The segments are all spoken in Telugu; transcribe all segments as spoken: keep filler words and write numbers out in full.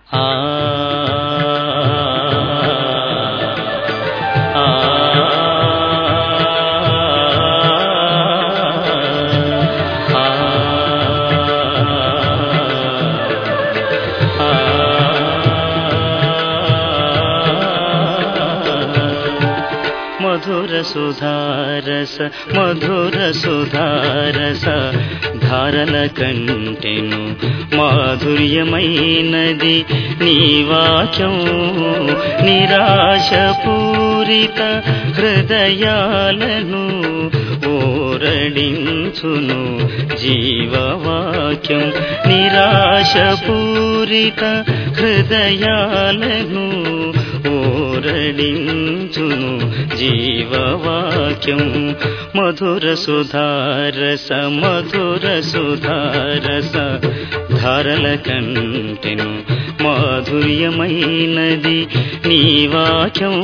ఆ మధుర సుధారస మధుర సుధారస ధారల కంటెను మాధుర్యమైనది నీ వాక్యం నిరాశ పూరిత హృదయాలను ఓరడించును జీవవాక్యం నిరాశ పూరిత హృదయాలను ఓరడించును జీవవాక్యం మధుర సుధారస మధుర సుధారస ధారల కంటెను మాధుర్యమైనది నీ వాక్యం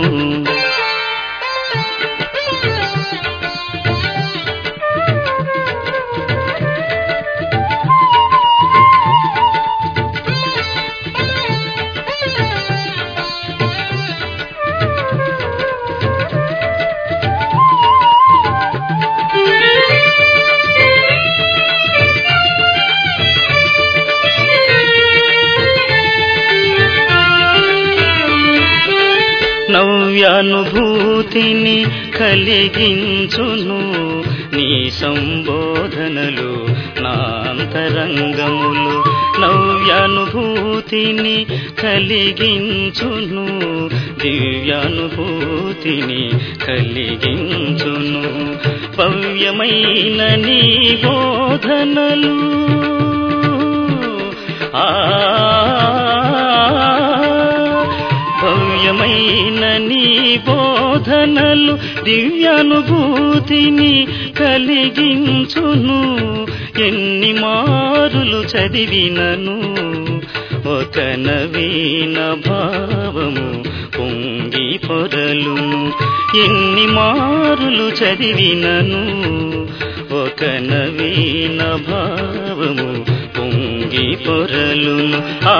నవ్యానుభూతిని కలిగించును నీ సంబోధనలు నాంతరంగములు నవ్యానుభూతిని కలిగించును దివ్యానుభూతిని కలిగించును భవ్యమైన నీ బోధనలు ఆ భవ్యమైన నీ బోధనలు దివ్యానుభూతిని కలిగించును ఎన్ని మారులు చదివినను ఒక నవీన భావము పొంగి పొరలును ఎన్ని మారులు చదివినను ఒక నవీన భావము పొంగి పొరలును ఆ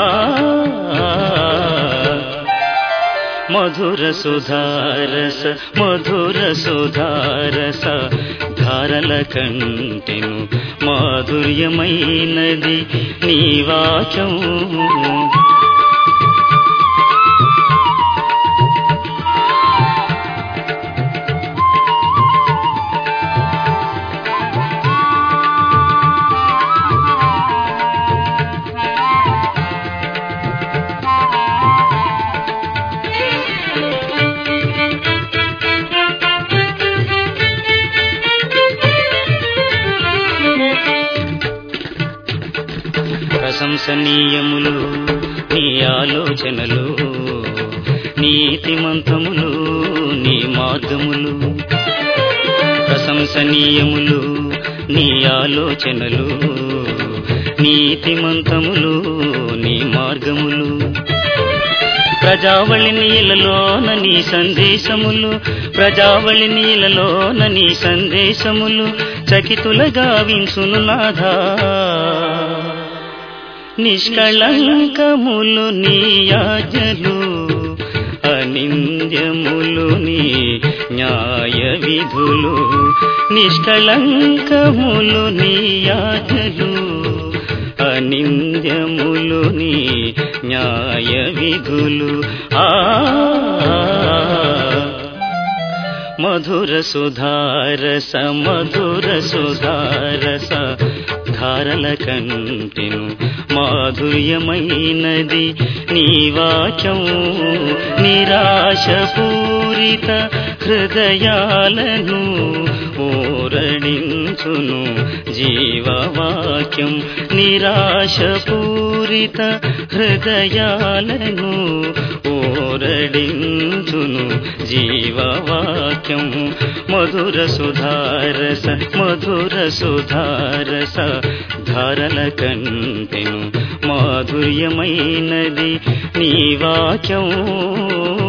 మధుర సుధారస మధుర సుధారస ధారల కంటెను మాధుర్యమైనది నీ వాక్యం ప్రశంసనీయములు నీ ఆలోచనలు నీతిమంతములు నీ మార్గములు ప్రశంసనీయములు నీ ఆలోచనలు నీతిమంతములు నీ మార్గములు ప్రజావళి నీలలోన నీ సందేశములు ప్రజావళి నీలలోన నీ సందేశములు చకితులగా వించును నాథా నిష్కళంకములు నీ ఆజ్ఞలు అనింద్యములు నీ న్యాయ విధులు నిష్కళంకములు నీ ఆజ్ఞలు అనింద్యములు నీ న్యాయ విధులు ఆ మధుర సుధారస మధుర సుధారస ధారల కంటెను మాధుర్యమైనది నీ వాక్యం నిరాశ పూరిత హృదయాలను ఓరడించును జీవవాక్యం నిరాశ పూరిత హృదయాలను ఓరడించును జీవవాక్యం మధుర సుధారస మధుర సుధారస ధారల కంటెను మాధుర్యమైనది నీ వాక్యం